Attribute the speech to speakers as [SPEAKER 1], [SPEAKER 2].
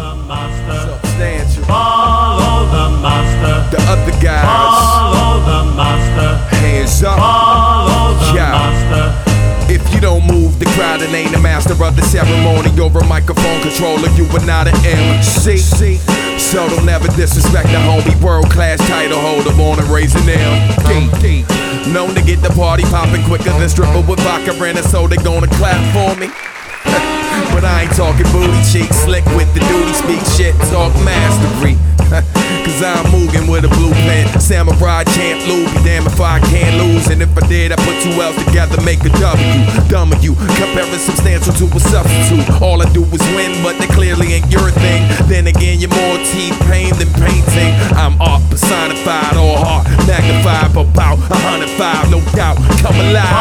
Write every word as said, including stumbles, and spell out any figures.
[SPEAKER 1] the master.
[SPEAKER 2] Substantial.
[SPEAKER 1] Follow the master.
[SPEAKER 2] The other guys.
[SPEAKER 1] Follow the master.
[SPEAKER 2] Hands up.
[SPEAKER 1] Follow the
[SPEAKER 2] Yeah.
[SPEAKER 1] master.
[SPEAKER 2] If you don't move the crowd and ain't the master of the ceremony, you're a microphone controller, you are not an M C. So don't ever disrespect the homie, world-class title holder, born and raised in M D. Known to get the party popping quicker than stripper with vodka in it, so they gonna clap for me. But I ain't talking booty cheeks, slick with the duty, speak shit, talk mastery. Cause I'm moving with a blueprint. Samurai champ, Lou, be damn if I can't lose. And if I did, I put two L's together, make a W. Dumb of you, comparing substantial to a substitute. All I do is win, but that clearly ain't your thing. Then again, you're more T-Pain than painting. I'm art personified, all heart magnified, about a hundred five, no doubt. Come alive.